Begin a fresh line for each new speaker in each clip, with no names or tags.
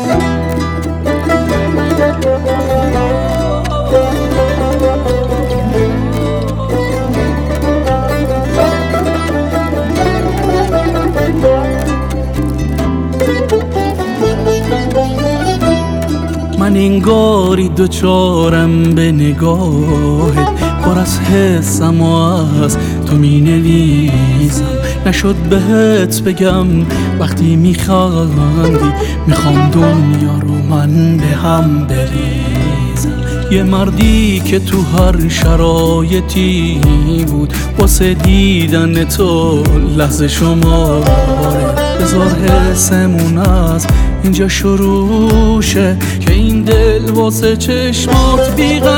من انگاری دوچارم به نگاهت، پر از حسم و از تو می نویسم. نشد بهت بگم وقتی میخندی، میخوام دنیا رو من به هم بریزم. یه مردی که تو هر شرایطی بود، واسه دیدن تو لحظه شماره. بذار حسمون از اینجا شروع شه، که این دل واسه چشمات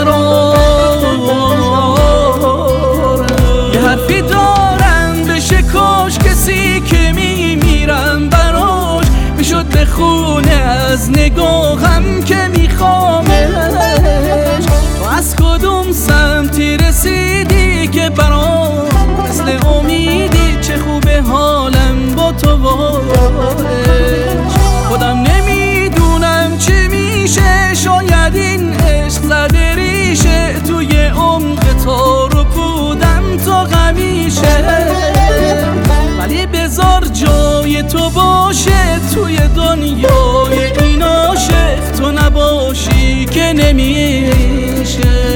بیقراره. یه حرفی دارم بشه کاش کسی که میمیرم براش میشد بخونه از نگاهم که میخوامش. تو از کدوم سمتی رسیدی که برام مثل امیدی؟ چه خوبه حالم با تو خودم نمیدونم چی میشه. شاید این عشق زده ریشه توی عمق تار و پودم تا غمیشه. ولی بذار جای تو باشه توی دنیای این عاشق، تو نباشی که نمیشه.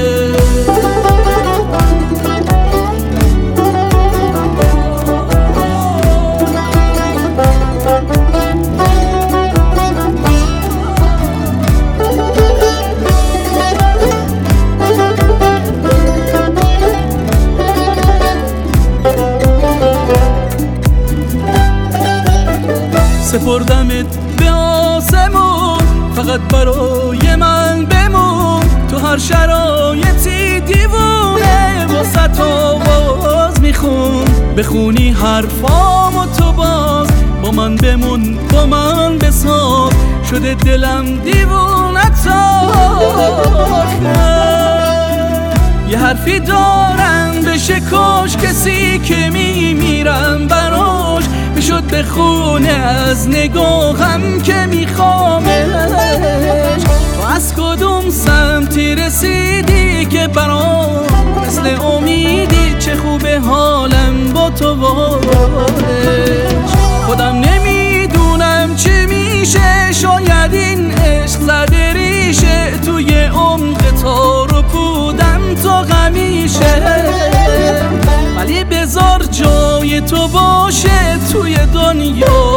سپردمت به آسمون فقط برای من بمون. تو هر شرایطی دیوونه واسه آواز میخون. بخونی حرفامو تو باز با من بمون، با من بساز. شده دلم دیوونت یه حرفی دارم بشه کاش کسی که میمیرم براش میشد بخونه از نگاهم که میخوامش. تو از کدوم سمتی رسیدی که برام مثل امیدی؟ چه خوبه حالم با تو خودم نمیدونم چی میشه. شاید این عشق زده ریشه توی عمق تار و پودم تا غمیشه. ولی بذار جای تو باشه توی دنیا